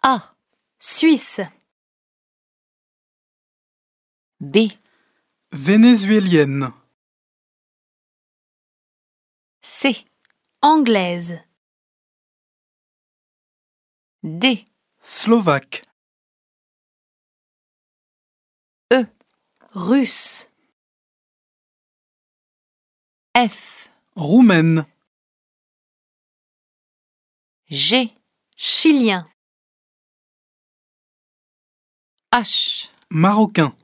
A. Suisse. B. Vénézuélienne. C. Anglaise. D. Slovaque. E. Russe. F. Roumaine. G. Chilien. H. Marocain.